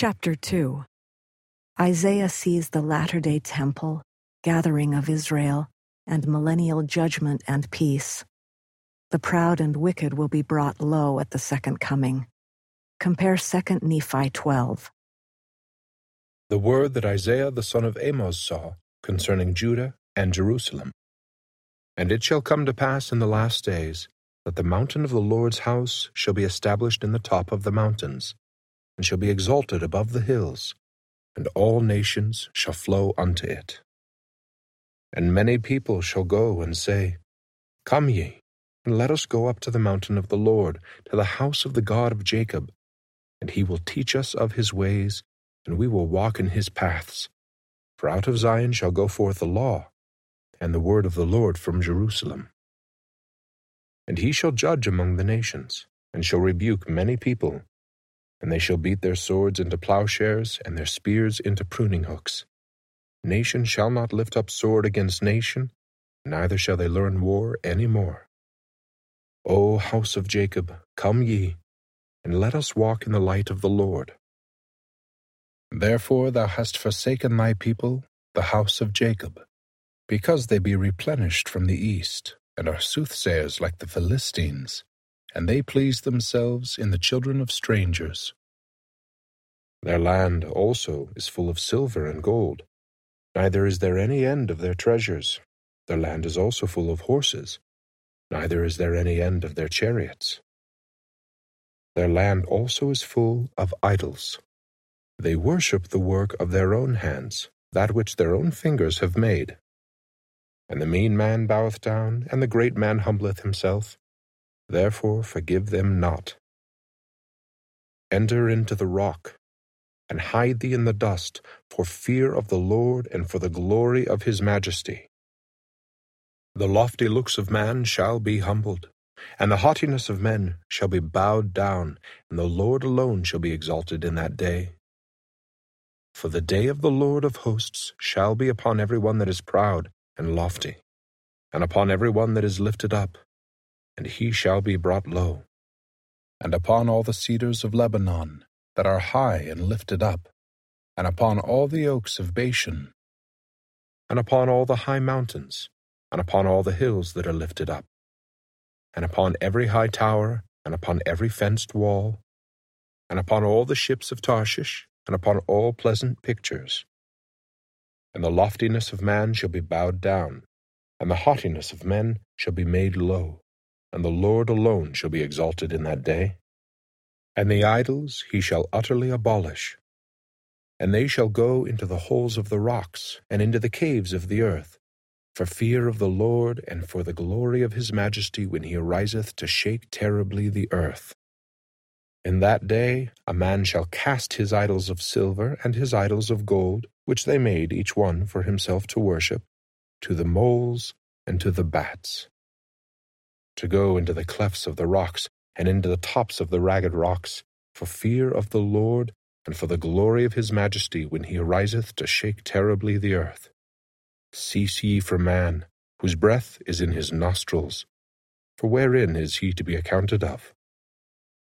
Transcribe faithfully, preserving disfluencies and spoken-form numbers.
Chapter two. Isaiah sees the latter-day temple, gathering of Israel, and millennial judgment and peace. The proud and wicked will be brought low at the second coming. Compare Second Nephi twelve. The word that Isaiah the son of Amos saw concerning Judah and Jerusalem. And it shall come to pass in the last days that the mountain of the Lord's house shall be established in the top of the mountains, and shall be exalted above the hills, and all nations shall flow unto it. And many people shall go and say, Come ye, and let us go up to the mountain of the Lord, to the house of the God of Jacob, and he will teach us of his ways, and we will walk in his paths. For out of Zion shall go forth the law, and the word of the Lord from Jerusalem. And he shall judge among the nations, and shall rebuke many people, and they shall beat their swords into plowshares, and their spears into pruning hooks. Nation shall not lift up sword against nation, neither shall they learn war any more. O house of Jacob, come ye, and let us walk in the light of the Lord. Therefore thou hast forsaken thy people, the house of Jacob, because they be replenished from the east, and are soothsayers like the Philistines, and they please themselves in the children of strangers. Their land also is full of silver and gold, neither is there any end of their treasures. Their land is also full of horses, neither is there any end of their chariots. Their land also is full of idols. They worship the work of their own hands, that which their own fingers have made. And the mean man boweth down, and the great man humbleth himself. Therefore forgive them not. Enter into the rock, and hide thee in the dust, for fear of the Lord and for the glory of his majesty. The lofty looks of man shall be humbled, and the haughtiness of men shall be bowed down, and the Lord alone shall be exalted in that day. For the day of the Lord of hosts shall be upon every one that is proud and lofty, and upon every one that is lifted up, and he shall be brought low, and upon all the cedars of Lebanon that are high and lifted up, and upon all the oaks of Bashan, and upon all the high mountains, and upon all the hills that are lifted up, and upon every high tower, and upon every fenced wall, and upon all the ships of Tarshish, and upon all pleasant pictures. And the loftiness of man shall be bowed down, and the haughtiness of men shall be made low, and the Lord alone shall be exalted in that day. And the idols he shall utterly abolish, and they shall go into the holes of the rocks, and into the caves of the earth, for fear of the Lord and for the glory of his majesty when he ariseth to shake terribly the earth. In that day a man shall cast his idols of silver and his idols of gold, which they made each one for himself to worship, to the moles and to the bats, to go into the clefts of the rocks and into the tops of the ragged rocks, for fear of the Lord and for the glory of his majesty when he ariseth to shake terribly the earth. Cease ye from man, whose breath is in his nostrils, for wherein is he to be accounted of?